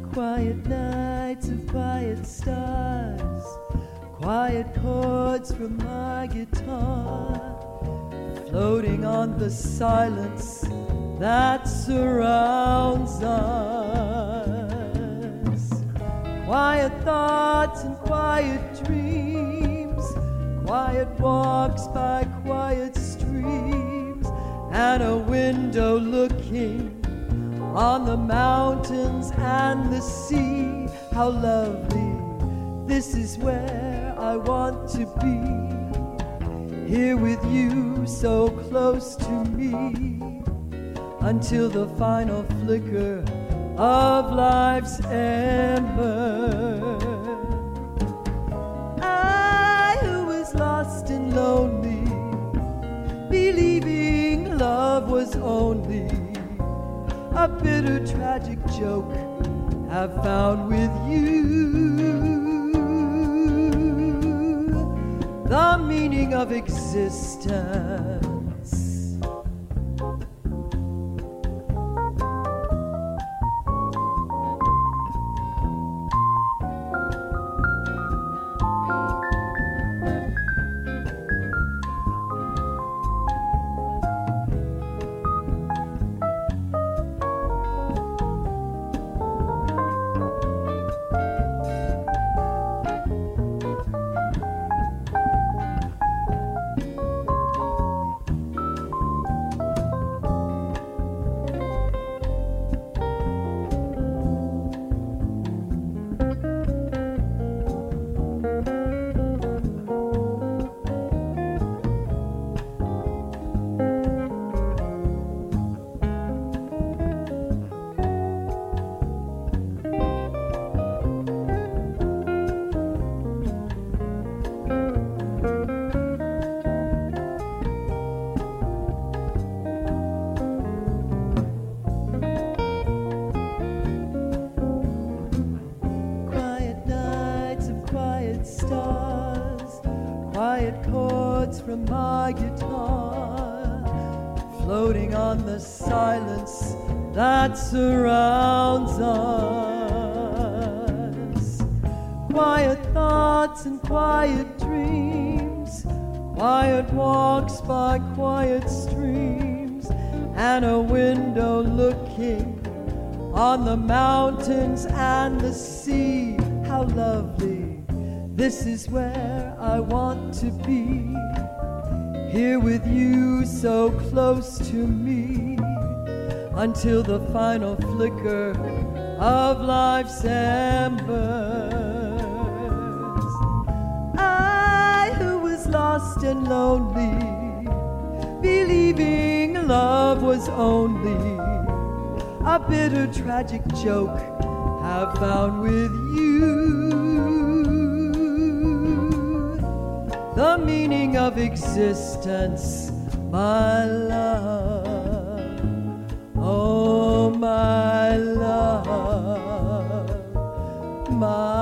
Quiet nights of quiet stars, quiet chords from my guitar, floating on the silence that surrounds us. Quiet thoughts and quiet dreams, quiet walks by quiet streams, and a window looking on the mountains and the sea. How lovely, this is where I want to be, here with you so close to me, until the final flicker of life's ember. I who was lost and lonely, believing love was only a bitter tragic joke, have found with you the meaning of existence. Quiet chords from my guitar, floating on the silence that surrounds us. Quiet thoughts and quiet dreams, quiet walks by quiet streams, and a window looking on the mountains and the sea. How lovely, this is where I want to be, here with you so close to me, until the final flicker of life's embers. I who was lost and lonely, believing love was only a bitter tragic joke, have found with you the meaning of existence, my love. Oh, my love, my